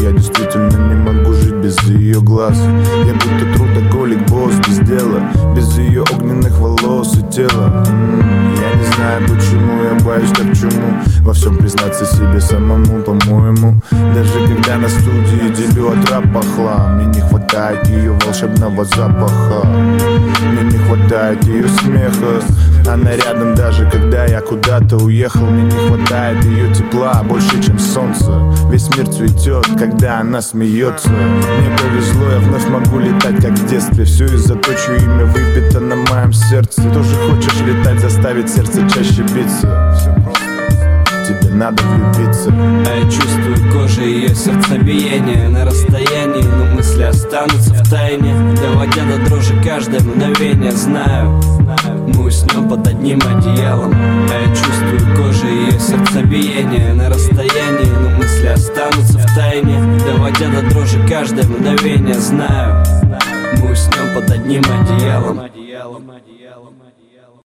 Я действительно не могу жить без ее глаз. Я будто трудоголик, босс без дела, без ее огненных волос и тела. Я не знаю почему, я боюсь как чуму во всем признаться себе самому, по-моему. Даже когда на студии делю от рапа хлам, мне не хватает ее волшебного запаха, мне не хватает ее смеха. Она рядом даже когда я куда-то уехал. Мне не хватает ее тепла больше, чем солнце. Весь мир цветет, когда она смеется. Мне повезло, я вновь могу летать, как в детстве. Все из-за то, чье имя выбито на моем сердце. Тоже хочешь летать, заставить сердце чаще биться? Тебе надо влюбиться. А я чувствую кожей ее сердцебиение на расстоянии, но мысли останутся в тайне, доводя до дрожи каждое мгновение. Знаю, мы уснем под одним одеялом. А я чувствую кожей ее сердцебиение на расстоянии, но мысли останутся в тайне, доводя до дрожи каждое мгновение. Знаю, мы уснем под одним одеялом.